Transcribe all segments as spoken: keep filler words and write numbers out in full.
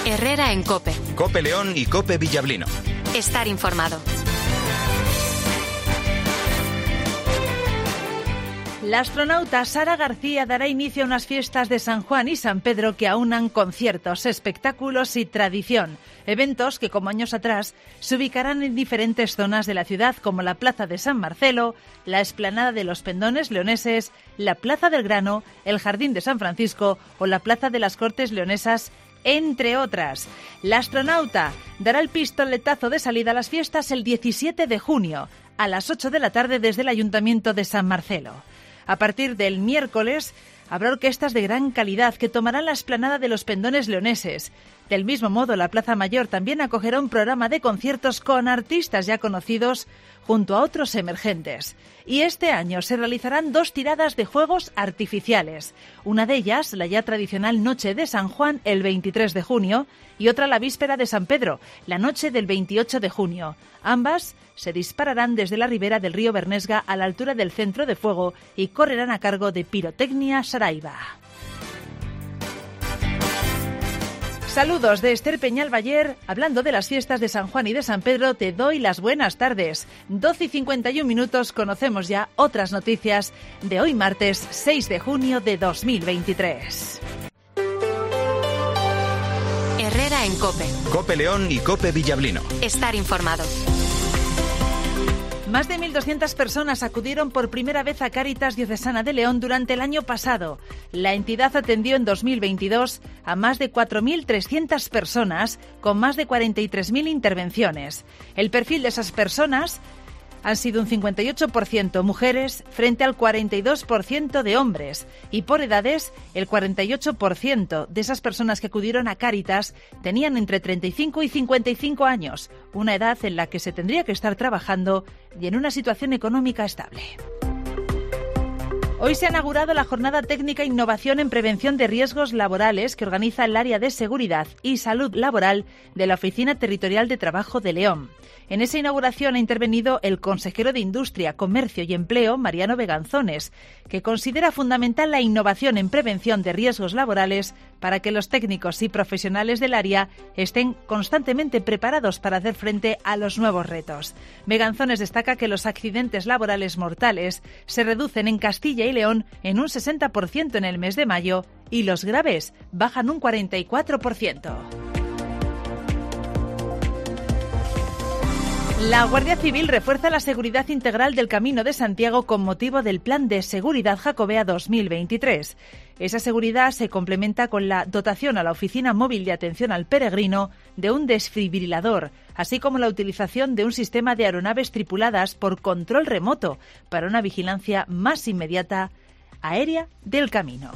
Herrera en COPE. COPE León y COPE Villablino. Estar informado. La astronauta Sara García dará inicio a unas fiestas de San Juan y San Pedro que aunan conciertos, espectáculos y tradición. Eventos que, como años atrás, se ubicarán en diferentes zonas de la ciudad, como la Plaza de San Marcelo, la Explanada de los Pendones Leoneses, la Plaza del Grano, el Jardín de San Francisco o la Plaza de las Cortes Leonesas, entre otras. La astronauta dará el pistoletazo de salida a las fiestas el diecisiete de junio, a las ocho de la tarde desde el Ayuntamiento de San Marcelo. A partir del miércoles habrá orquestas de gran calidad que tomarán la explanada de los Pendones Leoneses. Del mismo modo, la Plaza Mayor también acogerá un programa de conciertos con artistas ya conocidos junto a otros emergentes. Y este año se realizarán dos tiradas de fuegos artificiales. Una de ellas, la ya tradicional Noche de San Juan, el veintitrés de junio, y otra la víspera de San Pedro, la noche del veintiocho de junio. Ambas se dispararán desde la ribera del río Bernesga a la altura del centro de fuego y correrán a cargo de Pirotecnia Saraiva. Saludos de Esther Peñalbayer. Hablando de las fiestas de San Juan y de San Pedro, te doy las buenas tardes. doce y cincuenta y un minutos, conocemos ya otras noticias de hoy martes seis de junio de dos mil veintitrés. Herrera en COPE. COPE León y COPE Villablino. Estar informado. Más de mil doscientas personas acudieron por primera vez a Cáritas Diocesana de León durante el año pasado. La entidad atendió en dos mil veintidós a más de cuatro mil trescientas personas con más de cuarenta y tres mil intervenciones. El perfil de esas personas han sido un cincuenta y ocho por ciento mujeres frente al cuarenta y dos por ciento de hombres. Y por edades, el cuarenta y ocho por ciento de esas personas que acudieron a Cáritas tenían entre treinta y cinco y cincuenta y cinco años, una edad en la que se tendría que estar trabajando y en una situación económica estable. Hoy se ha inaugurado la Jornada Técnica Innovación en Prevención de Riesgos Laborales que organiza el Área de Seguridad y Salud Laboral de la Oficina Territorial de Trabajo de León. En esa inauguración ha intervenido el consejero de Industria, Comercio y Empleo, Mariano Beganzones, que considera fundamental la innovación en prevención de riesgos laborales para que los técnicos y profesionales del área estén constantemente preparados para hacer frente a los nuevos retos. Beganzones destaca que los accidentes laborales mortales se reducen en Castilla y León en un sesenta por ciento en el mes de mayo y los graves bajan un cuarenta y cuatro por ciento. La Guardia Civil refuerza la seguridad integral del Camino de Santiago con motivo del Plan de Seguridad Jacobea dos mil veintitrés. Esa seguridad se complementa con la dotación a la Oficina Móvil de Atención al Peregrino de un desfibrilador, así como la utilización de un sistema de aeronaves tripuladas por control remoto para una vigilancia más inmediata aérea del camino.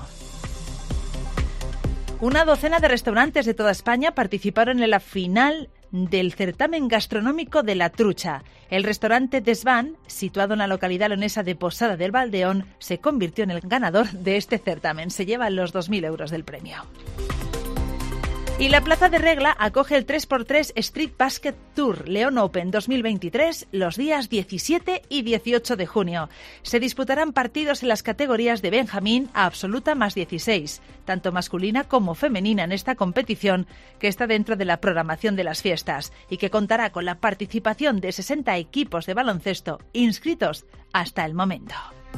Una docena de restaurantes de toda España participaron en la final del certamen gastronómico de la trucha. El restaurante Desván, situado en la localidad leonesa de Posada del Valdeón, se convirtió en el ganador de este certamen. Se lleva los dos mil euros del premio. Y la Plaza de Regla acoge el tres por tres Street Basket Tour León Open dos mil veintitrés los días diecisiete y dieciocho de junio. Se disputarán partidos en las categorías de Benjamín a absoluta más dieciséis, tanto masculina como femenina en esta competición que está dentro de la programación de las fiestas y que contará con la participación de sesenta equipos de baloncesto inscritos hasta el momento.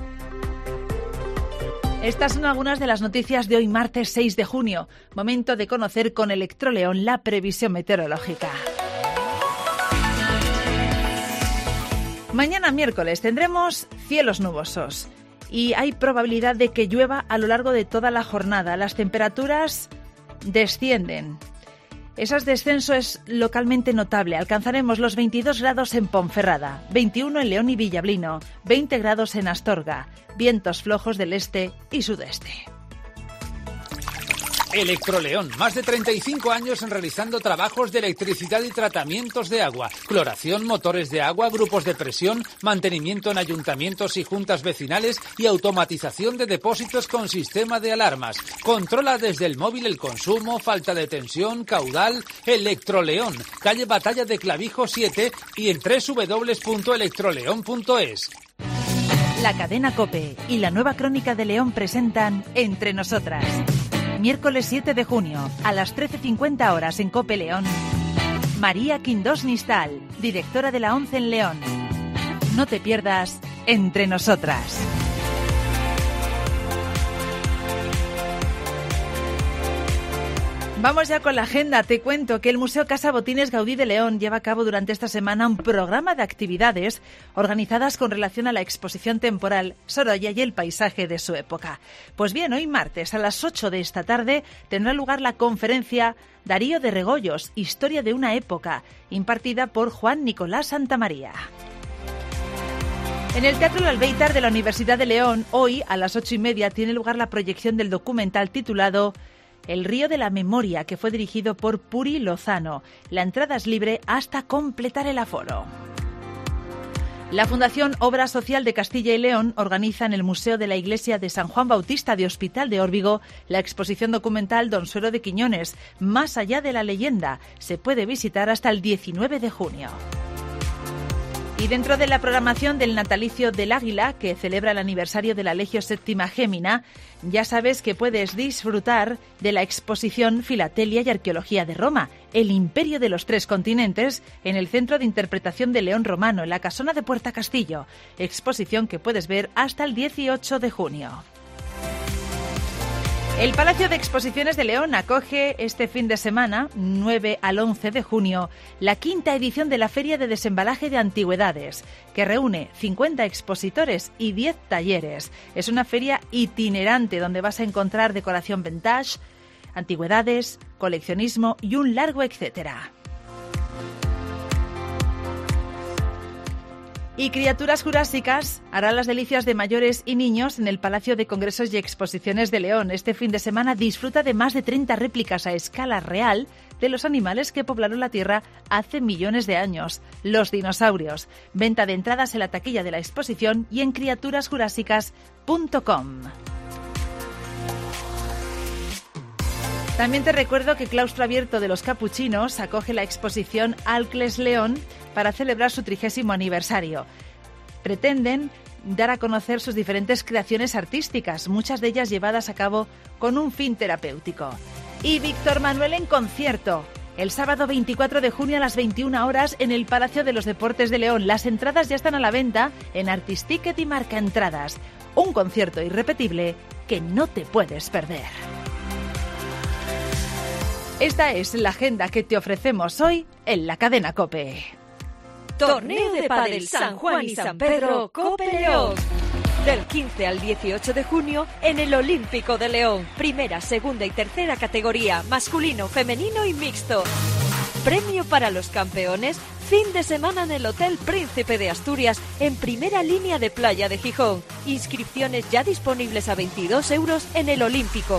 Estas son algunas de las noticias de hoy martes seis de junio. Momento de conocer con Electroleón la previsión meteorológica. Mañana miércoles tendremos cielos nubosos y hay probabilidad de que llueva a lo largo de toda la jornada. Las temperaturas descienden. Ese descenso es localmente notable. Alcanzaremos los veintidós grados en Ponferrada, veintiuno en León y Villablino, veinte grados en Astorga, vientos flojos del este y sudeste. Electroleón, más de treinta y cinco años realizando trabajos de electricidad y tratamientos de agua, cloración, motores de agua, grupos de presión, mantenimiento en ayuntamientos y juntas vecinales y automatización de depósitos con sistema de alarmas. Controla desde el móvil el consumo, falta de tensión, caudal. Electroleón, calle Batalla de Clavijo siete y en doble u doble u doble u punto electroleón punto es. La cadena COPE y la nueva Crónica de León presentan Entre Nosotras. Miércoles siete de junio, a las trece cincuenta horas en COPE León. María Quindós Nistal, directora de la ONCE en León. No te pierdas Entre Nosotras. Vamos ya con la agenda. Te cuento que el Museo Casa Botines Gaudí de León lleva a cabo durante esta semana un programa de actividades organizadas con relación a la exposición temporal Sorolla y el paisaje de su época. Pues bien, hoy martes a las ocho de esta tarde tendrá lugar la conferencia Darío de Regoyos, Historia de una época, impartida por Juan Nicolás Santamaría. En el Teatro El Albéitar de la Universidad de León, hoy a las ocho y media tiene lugar la proyección del documental titulado El río de la memoria, que fue dirigido por Puri Lozano. La entrada es libre hasta completar el aforo. La Fundación Obra Social de Castilla y León organiza en el Museo de la Iglesia de San Juan Bautista de Hospital de Órbigo la exposición documental Don Suero de Quiñones, Más allá de la leyenda. Se puede visitar hasta el diecinueve de junio. Y dentro de la programación del natalicio del Águila, que celebra el aniversario de la Legio Séptima Gémina, ya sabes que puedes disfrutar de la exposición Filatelia y Arqueología de Roma, el imperio de los tres continentes, en el Centro de Interpretación de León Romano, en la Casona de Puerta Castillo. Exposición que puedes ver hasta el dieciocho de junio. El Palacio de Exposiciones de León acoge este fin de semana, nueve al once de junio, la quinta edición de la Feria de Desembalaje de Antigüedades, que reúne cincuenta expositores y diez talleres. Es una feria itinerante donde vas a encontrar decoración vintage, antigüedades, coleccionismo y un largo etcétera. Y Criaturas Jurásicas hará las delicias de mayores y niños en el Palacio de Congresos y Exposiciones de León. Este fin de semana disfruta de más de treinta réplicas a escala real de los animales que poblaron la Tierra hace millones de años, los dinosaurios. Venta de entradas en la taquilla de la exposición y en criaturas jurásicas punto com. También te recuerdo que Claustro Abierto de los Capuchinos acoge la exposición Alcles León para celebrar su trigésimo aniversario. Pretenden dar a conocer sus diferentes creaciones artísticas, muchas de ellas llevadas a cabo con un fin terapéutico. Y Víctor Manuel en concierto, el sábado veinticuatro de junio a las veintiuna horas en el Palacio de los Deportes de León. Las entradas ya están a la venta en Artist Ticket y Marca Entradas. Un concierto irrepetible que no te puedes perder. Esta es la agenda que te ofrecemos hoy en la cadena COPE. Torneo de Pádel San Juan y San Pedro COPE León. Del quince al dieciocho de junio en el Olímpico de León. Primera, segunda y tercera categoría, masculino, femenino y mixto. Premio para los campeones, fin de semana en el Hotel Príncipe de Asturias, en primera línea de Playa de Gijón. Inscripciones ya disponibles a veintidós euros en el Olímpico.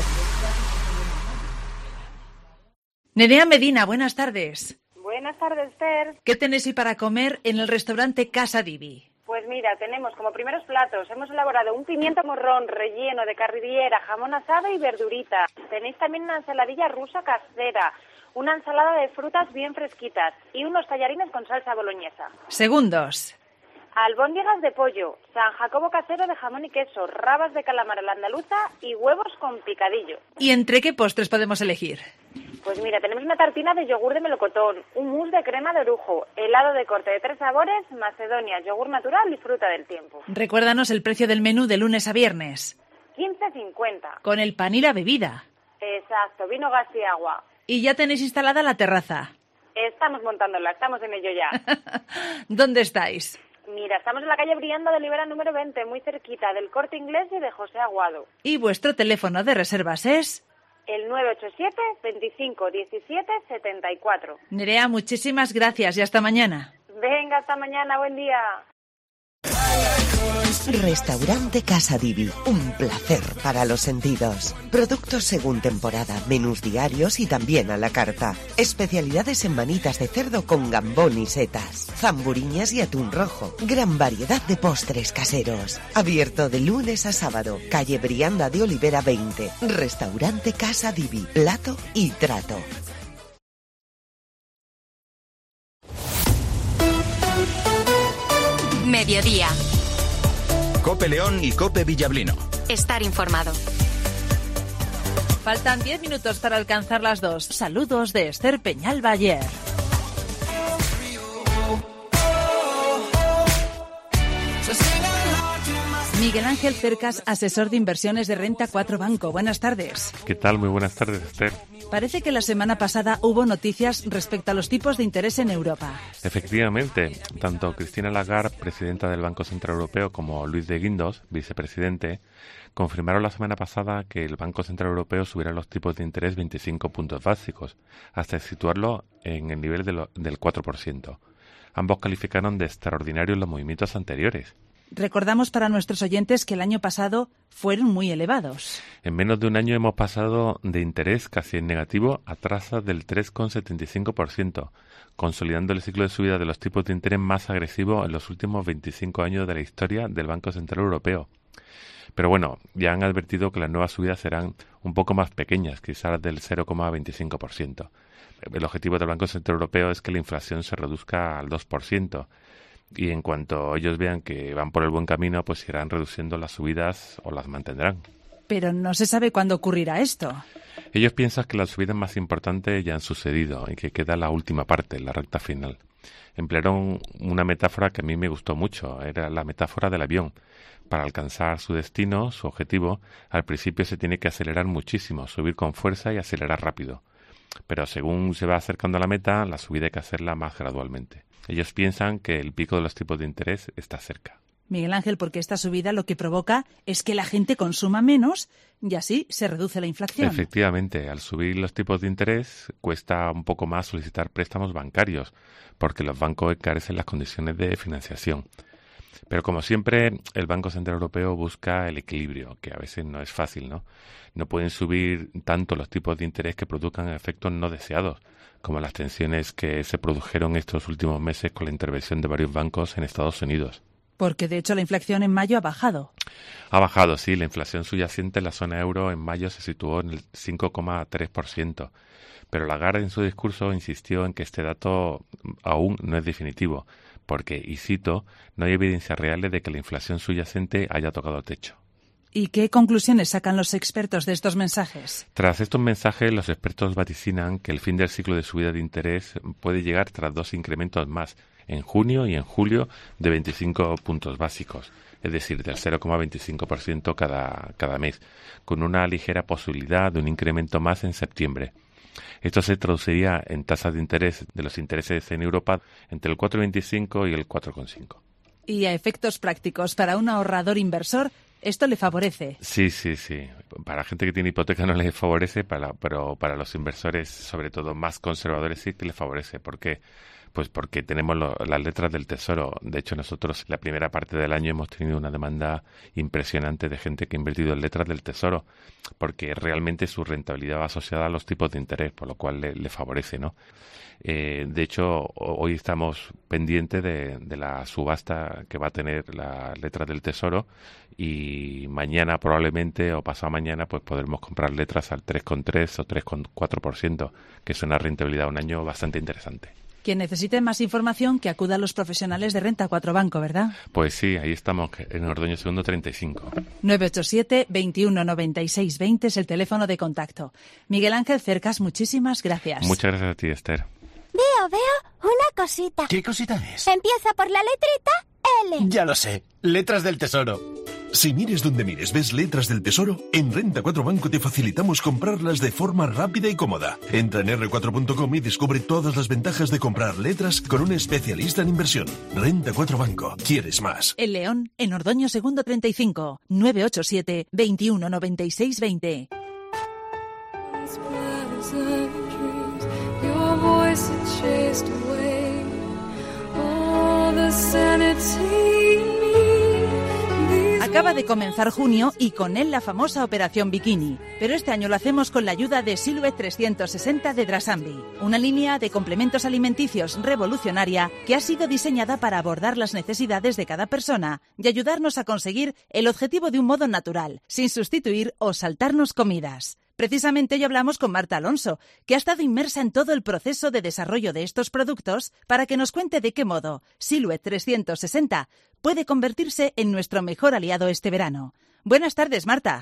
Nerea Medina, buenas tardes. Buenas tardes, Esther. ¿Qué tenéis hoy para comer en el restaurante Casa Divi? Pues mira, tenemos como primeros platos, hemos elaborado un pimiento morrón relleno de carrillera, jamón asado y verdurita. Tenéis también una ensaladilla rusa casera, una ensalada de frutas bien fresquitas y unos tallarines con salsa boloñesa. Segundos. Albóndigas de pollo, San Jacobo casero de jamón y queso, rabas de calamar a la andaluza y huevos con picadillo. ¿Y entre qué postres podemos elegir? Pues mira, tenemos una tartina de yogur de melocotón, un mousse de crema de orujo, helado de corte de tres sabores, macedonia, yogur natural y fruta del tiempo. Recuérdanos el precio del menú de lunes a viernes. quince cincuenta. Con el pan y la bebida. Exacto, vino, gas y agua. ¿Y ya tenéis instalada la terraza? Estamos montándola, estamos en ello ya. ¿Dónde estáis? Mira, estamos en la calle Brianda de Libera número veinte, muy cerquita del Corte Inglés y de José Aguado. ¿Y vuestro teléfono de reservas es? El nueve ocho siete, veinticinco, diecisiete, setenta y cuatro. Nerea, muchísimas gracias y hasta mañana. Venga, hasta mañana, buen día. Restaurante Casa Divi, un placer para los sentidos. Productos según temporada, menús diarios y también a la carta. Especialidades en manitas de cerdo con gambón y setas, zamburiñas y atún rojo. Gran variedad de postres caseros. Abierto de lunes a sábado. Calle Brianda de Olivera veinte. Restaurante Casa Divi, plato y trato. Mediodía. COPE León y COPE Villablino. Estar informado. Faltan diez minutos para alcanzar las dos. Saludos de Esther Peñal Bayer. Miguel Ángel Cercas, asesor de inversiones de Renta cuatro Banco. Buenas tardes. ¿Qué tal? Muy buenas tardes, Esther. Parece que la semana pasada hubo noticias respecto a los tipos de interés en Europa. Efectivamente, tanto Christine Lagarde, presidenta del Banco Central Europeo, como Luis de Guindos, vicepresidente, confirmaron la semana pasada que el Banco Central Europeo subirá los tipos de interés veinticinco puntos básicos, hasta situarlo en el nivel de lo, del cuatro por ciento. Ambos calificaron de extraordinarios los movimientos anteriores. Recordamos para nuestros oyentes que el año pasado fueron muy elevados. En menos de un año hemos pasado de interés casi en negativo a tasas del tres coma setenta y cinco por ciento, consolidando el ciclo de subida de los tipos de interés más agresivo en los últimos veinticinco años de la historia del Banco Central Europeo. Pero bueno, ya han advertido que las nuevas subidas serán un poco más pequeñas, quizás del cero coma veinticinco por ciento. El objetivo del Banco Central Europeo es que la inflación se reduzca al dos por ciento. Y en cuanto ellos vean que van por el buen camino, pues irán reduciendo las subidas o las mantendrán. Pero no se sabe cuándo ocurrirá esto. Ellos piensan que las subidas más importantes ya han sucedido y que queda la última parte, la recta final. Emplearon una metáfora que a mí me gustó mucho, era la metáfora del avión. Para alcanzar su destino, su objetivo, al principio se tiene que acelerar muchísimo, subir con fuerza y acelerar rápido. Pero según se va acercando a la meta, la subida hay que hacerla más gradualmente. Ellos piensan que el pico de los tipos de interés está cerca. Miguel Ángel, porque esta subida lo que provoca es que la gente consuma menos y así se reduce la inflación. Efectivamente, al subir los tipos de interés cuesta un poco más solicitar préstamos bancarios porque los bancos encarecen las condiciones de financiación. Pero como siempre, el Banco Central Europeo busca el equilibrio, que a veces no es fácil, ¿no? No pueden subir tanto los tipos de interés que produzcan efectos no deseados, como las tensiones que se produjeron estos últimos meses con la intervención de varios bancos en Estados Unidos. Porque, de hecho, la inflación en mayo ha bajado. Ha bajado, sí. La inflación subyacente en la zona euro en mayo se situó en el cinco coma tres por ciento. Pero Lagarde en su discurso insistió en que este dato aún no es definitivo, porque, y cito, no hay evidencia real de que la inflación subyacente haya tocado techo. ¿Y qué conclusiones sacan los expertos de estos mensajes? Tras estos mensajes, los expertos vaticinan que el fin del ciclo de subida de interés puede llegar tras dos incrementos más, en junio y en julio, de veinticinco puntos básicos, es decir, del cero coma veinticinco por ciento cada, cada mes, con una ligera posibilidad de un incremento más en septiembre. Esto se traduciría en tasas de interés de los intereses en Europa entre el cuatro coma veinticinco y el cuatro coma cinco. Y a efectos prácticos, para un ahorrador inversor, ¿esto le favorece? Sí, sí, sí. Para la gente que tiene hipoteca no le favorece, para, pero para los inversores, sobre todo más conservadores, sí que le favorece. ¿Por qué? Pues porque tenemos lo, las letras del Tesoro. De hecho, nosotros la primera parte del año hemos tenido una demanda impresionante de gente que ha invertido en letras del Tesoro, porque realmente su rentabilidad va asociada a los tipos de interés, por lo cual le, le favorece, ¿no? Eh, de hecho, hoy estamos pendientes de, de la subasta que va a tener las letras del Tesoro y mañana probablemente o pasado mañana pues podremos comprar letras al tres coma tres o tres coma cuatro por ciento, que es una rentabilidad un año bastante interesante. Quien necesite más información, que acuda a los profesionales de Renta cuatro Banco, ¿verdad? Pues sí, ahí estamos, en Ordoño Segundo treinta y cinco. nueve ocho siete, veintiuno noventa y seis veinte es el teléfono de contacto. Miguel Ángel Cercas, muchísimas gracias. Muchas gracias a ti, Esther. Veo, veo una cosita. ¿Qué cosita es? Empieza por la letrita L. Ya lo sé, letras del Tesoro. Si mires donde mires ves letras del Tesoro, en Renta cuatro Banco te facilitamos comprarlas de forma rápida y cómoda. Entra en erre cuatro punto com y descubre todas las ventajas de comprar letras con un especialista en inversión. Renta cuatro Banco. ¿Quieres más? El León, en Ordoño Segundo treinta y cinco, nueve ocho siete, veintiuno noventa y seis veinte. Acaba de comenzar junio y con él la famosa Operación Bikini. Pero este año lo hacemos con la ayuda de Silhouette trescientos sesenta de Drasambi, una línea de complementos alimenticios revolucionaria que ha sido diseñada para abordar las necesidades de cada persona y ayudarnos a conseguir el objetivo de un modo natural, sin sustituir o saltarnos comidas. Precisamente hoy hablamos con Marta Alonso, que ha estado inmersa en todo el proceso de desarrollo de estos productos para que nos cuente de qué modo Silhouette trescientos sesenta puede convertirse en nuestro mejor aliado este verano. Buenas tardes, Marta.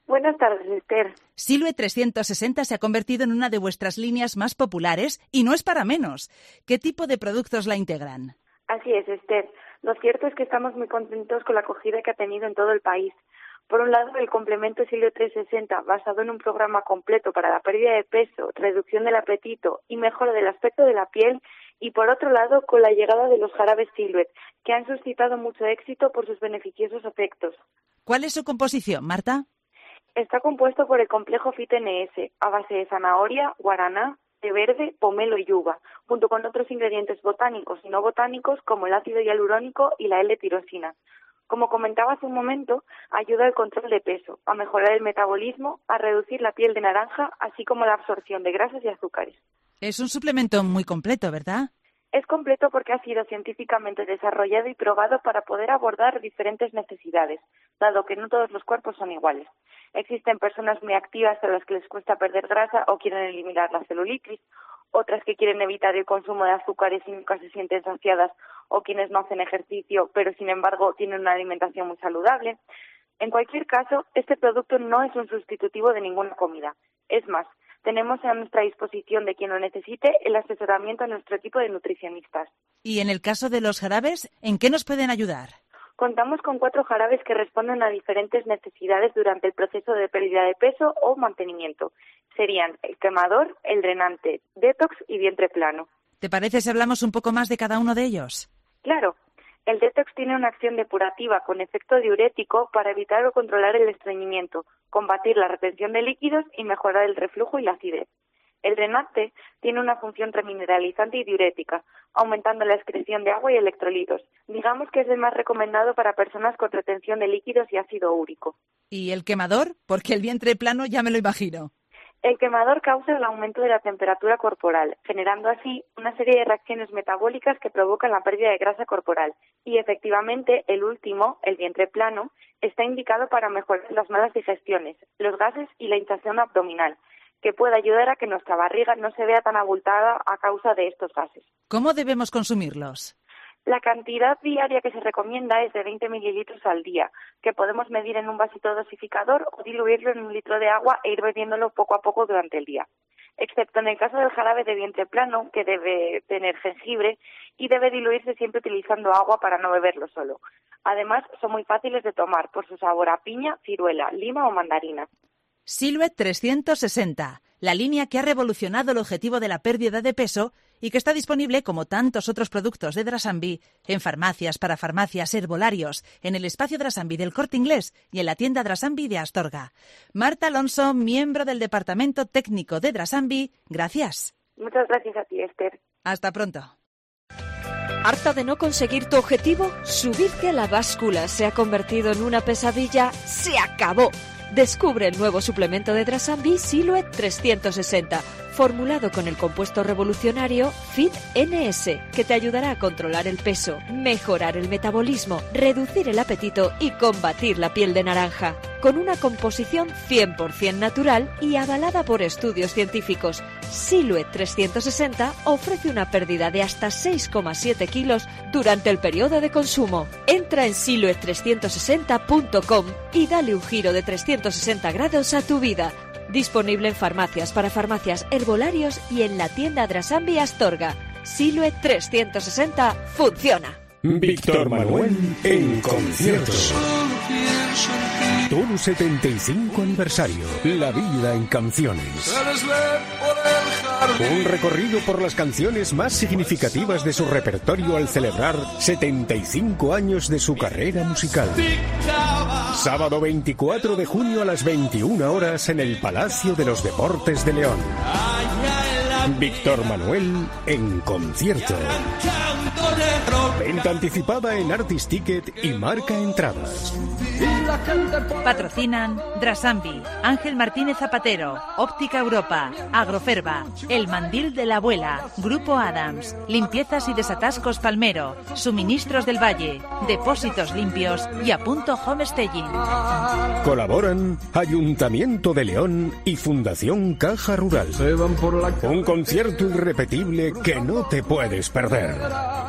Buenas tardes, Esther. Silhouette trescientos sesenta se ha convertido en una de vuestras líneas más populares y no es para menos. ¿Qué tipo de productos la integran? Así es, Esther. Lo cierto es que estamos muy contentos con la acogida que ha tenido en todo el país. Por un lado, el complemento Silhouette trescientos sesenta, basado en un programa completo para la pérdida de peso, reducción del apetito y mejora del aspecto de la piel. Y por otro lado, con la llegada de los jarabes Silhouette, que han suscitado mucho éxito por sus beneficiosos efectos. ¿Cuál es su composición, Marta? Está compuesto por el complejo F I T N S, a base de zanahoria, guaraná, té verde, pomelo y uva, junto con otros ingredientes botánicos y no botánicos como el ácido hialurónico y la L-tirosina. Como comentaba hace un momento, ayuda al control de peso, a mejorar el metabolismo, a reducir la piel de naranja, así como la absorción de grasas y azúcares. Es un suplemento muy completo, ¿verdad? Es completo porque ha sido científicamente desarrollado y probado para poder abordar diferentes necesidades, dado que no todos los cuerpos son iguales. Existen personas muy activas a las que les cuesta perder grasa o quieren eliminar la celulitis, otras que quieren evitar el consumo de azúcares y nunca se sienten saciadas, o quienes no hacen ejercicio, pero sin embargo tienen una alimentación muy saludable. En cualquier caso, este producto no es un sustitutivo de ninguna comida. Es más, tenemos a nuestra disposición de quien lo necesite el asesoramiento a nuestro equipo de nutricionistas. Y en el caso de los jarabes, ¿en qué nos pueden ayudar? Contamos con cuatro jarabes que responden a diferentes necesidades durante el proceso de pérdida de peso o mantenimiento. Serían el quemador, el drenante, detox y vientre plano. ¿Te parece si hablamos un poco más de cada uno de ellos? Claro. El detox tiene una acción depurativa con efecto diurético para evitar o controlar el estreñimiento, combatir la retención de líquidos y mejorar el reflujo y la acidez. El drenante tiene una función remineralizante y diurética, aumentando la excreción de agua y electrolitos. Digamos que es el más recomendado para personas con retención de líquidos y ácido úrico. ¿Y el quemador? Porque el vientre plano ya me lo imagino. El quemador causa el aumento de la temperatura corporal, generando así una serie de reacciones metabólicas que provocan la pérdida de grasa corporal. Y efectivamente, el último, el vientre plano, está indicado para mejorar las malas digestiones, los gases y la hinchazón abdominal, que puede ayudar a que nuestra barriga no se vea tan abultada a causa de estos gases. ¿Cómo debemos consumirlos? La cantidad diaria que se recomienda es de veinte mililitros al día, que podemos medir en un vasito dosificador o diluirlo en un litro de agua e ir bebiéndolo poco a poco durante el día. Excepto en el caso del jarabe de vientre plano, que debe tener jengibre y debe diluirse siempre utilizando agua para no beberlo solo. Además, son muy fáciles de tomar por su sabor a piña, ciruela, lima o mandarina. Silhouette trescientos sesenta, la línea que ha revolucionado el objetivo de la pérdida de peso y que está disponible, como tantos otros productos de Drasambi, en farmacias, parafarmacias, herbolarios, en el espacio Drasambi del Corte Inglés y en la tienda Drasambi de Astorga. Marta Alonso, miembro del Departamento Técnico de Drasambi, gracias. Muchas gracias a ti, Esther. Hasta pronto. ¿Harta de no conseguir tu objetivo? ¿Subir que la báscula se ha convertido en una pesadilla? ¡Se acabó! Descubre el nuevo suplemento de Drasambi Silhouette trescientos sesenta, formulado con el compuesto revolucionario F I T N S, que te ayudará a controlar el peso, mejorar el metabolismo, reducir el apetito y combatir la piel de naranja. Con una composición cien por ciento natural y avalada por estudios científicos, Silhouette trescientos sesenta ofrece una pérdida de hasta seis coma siete kilos durante el periodo de consumo. Entra en silhouette trescientos sesenta punto com y dale un giro de trescientos sesenta grados a tu vida. Disponible en farmacias, parafarmacias, herbolarios y en la tienda Drasambi Astorga. Silhouette trescientos sesenta funciona. Víctor Manuel en concierto. Todo setenta y cinco aniversario. La vida en canciones. Un recorrido por las canciones más significativas de su repertorio al celebrar setenta y cinco años de su carrera musical. Sábado veinticuatro de junio a las veintiuna horas en el Palacio de los Deportes de León. Víctor Manuel en concierto. Venta anticipada en Artist Ticket y Marca Entradas. Patrocinan Drasambi, Ángel Martínez Zapatero, Óptica Europa, Agroferva, El Mandil de la Abuela, Grupo Adams, Limpiezas y Desatascos Palmero, Suministros del Valle, Depósitos Limpios y Apunto Homestaging. Colaboran Ayuntamiento de León y Fundación Caja Rural. Un concierto irrepetible que no te puedes perder.